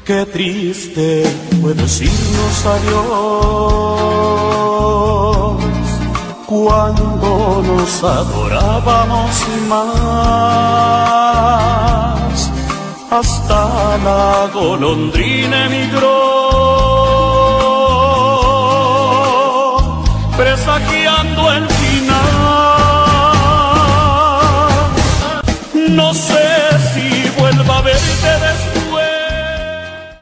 Qué triste fue decirnos adiós cuando nos adorábamos más. Hasta la golondrina emigró, presagiando el final. No sé